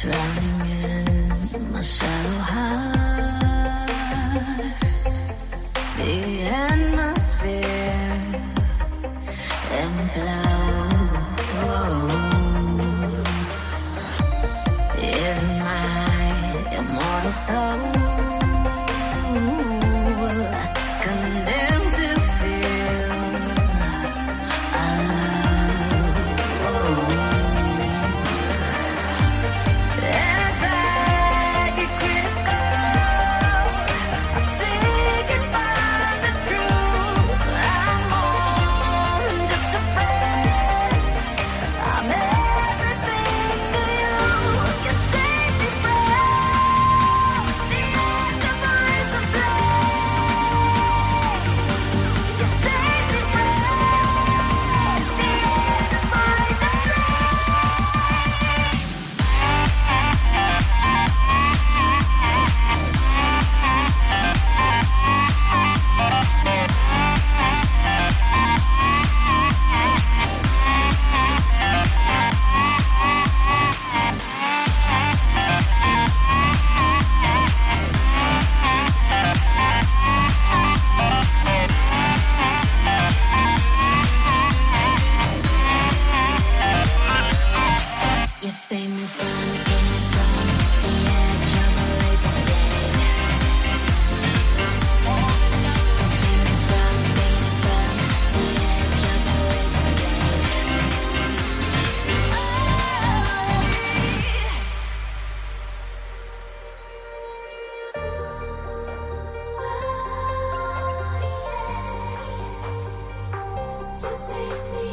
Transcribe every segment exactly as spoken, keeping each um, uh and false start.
drowning in my shallow heart. The atmosphere implodes. Is my immortal soul condemned to feel alone? As I get critical, I seek and find the truth. I'm more than just a friend. I'm everything to you. You save me from the edge of razor blade. You save me from the edge of razor You save me from, save me from the edge of a razor blade. You save me from, save me from the edge of a razor blade. You save me.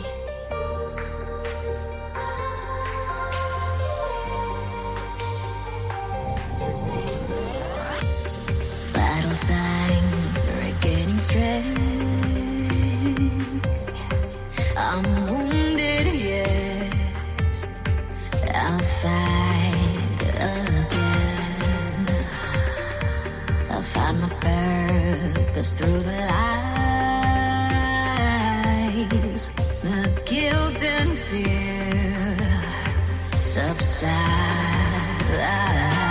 You save me. Vital signs are gaining strength. I'm wounded yet I'll fight again. I'll find my purpose through the lies. The guilt and fear subside.